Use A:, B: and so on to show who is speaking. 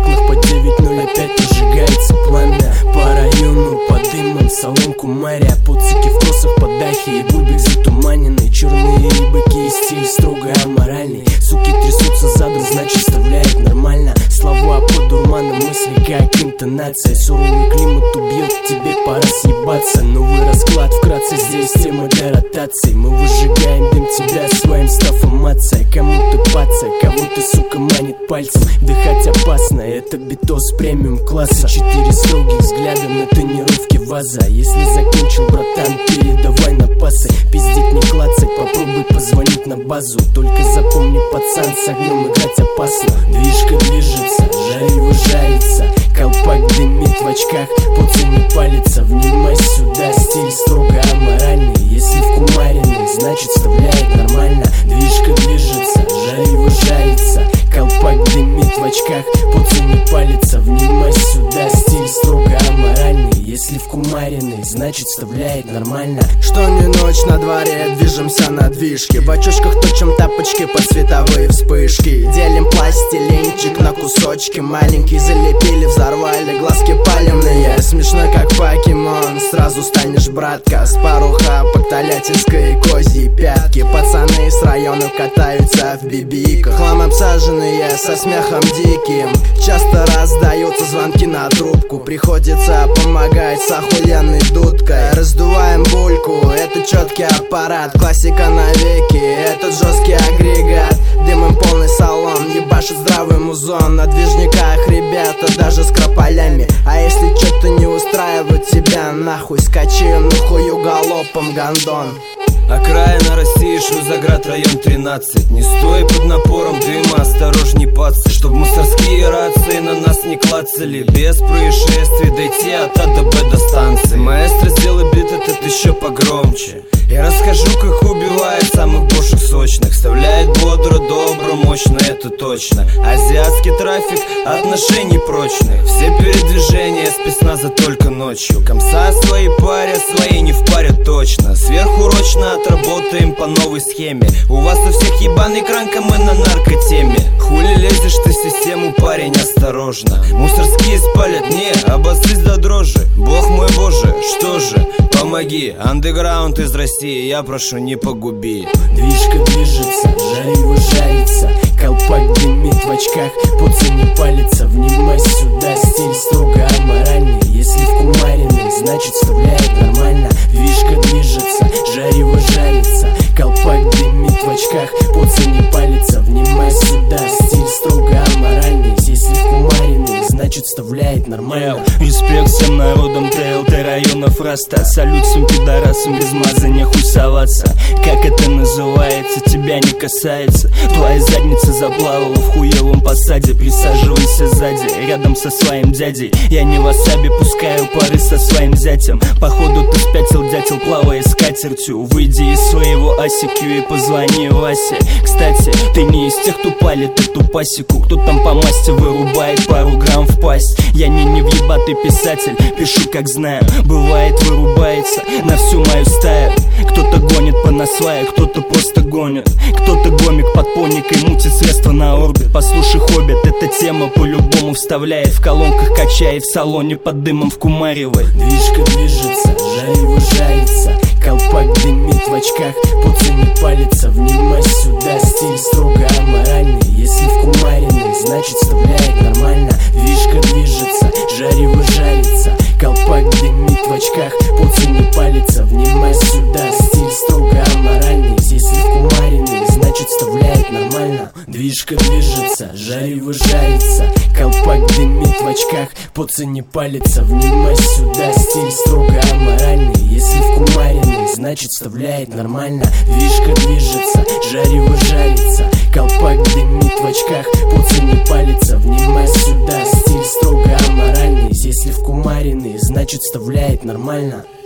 A: окнах по 9:05 зажигается пламя. По району под дымом соломку моря, пуцики в косах под дахи и бульбик затуманенный. Черные быки и стиль строго аморальный. Суки трясутся задом, значит вставляет нормально. Слова под дурманом мысли, как интонация. Суровый климат убьет, тебе пора съебаться. Новый расклад вкратце, здесь тема для ротации. Мы выжигаем дым тебя своим стафомация. Кому ты паца, кого ты, сука, манит пальцем. Дыхать опасно, это битос премиум класса. 4 строгих взгляда на тонировке ваза. Если закончил, братан, передавай на пасы. Пиздить не клацать, попробуй позвонить на базу. Только запомни, пацан, с огнем играть опасно. Движка движется, жарево жарится. Колпак дымит в очках, пуци не палится. Внимай сюда, стиль строго аморальный. Если в кумариной, значит вставляет нормально. Движка движется, жарево жарится. Колпак дымит в очках, пуци не палится. Внимай сюда, стиль строго аморальный. Если в кумариной, значит вставляет нормально.
B: Что не ночь на дворе, движемся на движке. В очочках точим тапочки под световые вспышки. Делим пластилинчик на кусочки. Маленькие залепили, взорвали, глазки палевные. Смешно как покемон, сразу станешь братка. С пару хапок тольяттинской козьей пятки. Пацаны с района катаются в бибиках. Хлам обсаженные со смехом диким. Часто раздаются звонки на трубку. Приходится помогать с охуенной дудкой. Раздуваем бульку, это четкий аппарат. Классика навеки, этот жесткий агрегат. Дымом полный салон, ебашит здравый музон. На движниках ребята даже с крополями. А если что-то не устраивает тебя, нахуй скачи, нахую галопом гондон.
C: Окраина России, Шузаград, район 13. Не стой под напором дыма, осторожней, пацы. Чтоб мусорские рации на нас не клацали. Без происшествий дойти от А до Б до станции. Маэстро, сделай бит этот еще погромче. Я расскажу, как убивает самых бошек сочных. Вставляет бодро, добро, мощно, это точно. Азиатский трафик, отношений прочных. Все передвижения спецназа только ночью. Комса свои паря, свои не в паре точно. Сверхурочно отработаем по новой схеме. У вас у всех ебаный кранка, мы на наркотеме. Хули лезешь ты в систему, парень, осторожно. Мусорские спалят, не, обострись до дрожи. Бог мой боже, что же, помоги. Андеграунд из России, я прошу, не погуби.
A: Движка движется, жарево жарится. Колпак дымит в очках, пуци не палится. Внимай сюда, стиль строго аморальный. Если в кумариной, значит вставляет нормально. Движка движется, жарево жарится. Колпак дымит в очках, пуци не палится. Внимай сюда, стиль строго аморальный. Если в кумариной, значит вставляет нормально.
D: Респект всем народам ТЛТ районов Раста. Салют всем пидорасам, без мазания хуй соваться. Как это называется, тебя не касается. Твоя задница заплавала в хуевом посаде. Присаживайся сзади, рядом со своим дядей. Я не васаби, пускаю пары со своим зятем. Походу ты спятил, дятел, плавая скатертью. Выйди из своего асикю и позвони Васе. Кстати, ты не из тех, кто палит эту пасеку. Кто там по масти вырубает пару грамм в пасть. Я не въебатый писатель, пишу как знаю. Бывает вырубается на всю мою стаю. Кто-то гонит по насвае, кто-то просто гонит. Кто-то гомик под поникой мутит средства на орбит. Послушай, хоббит, эта тема по-любому вставляет. В колонках качает, в салоне под дымом вкумаривает.
A: Движка движется, жарево жарится. Колпак дымит в очках, пуци не палится. Внимай сюда, стиль строго аморальный. Если в кумариной, значит вставляет нормально. Движка движется, жарево жарится. Колпак дымит в очках, пуци не палится. Внимай сюда, стиль строго аморальный. Если в кумариной, значит вставляет нормально. Движка движется, жарево жарится. Колпак дымит в очках, пуци не палится. Внимай сюда, стиль строго аморальный. Если в кумариной, значит вставляет нормально. Движка движется, жарево жарится. Колпак дымит в очках, пуци не палится. Внимай сюда, стиль строго аморальный. Если в кумариной, значит вставляет нормально.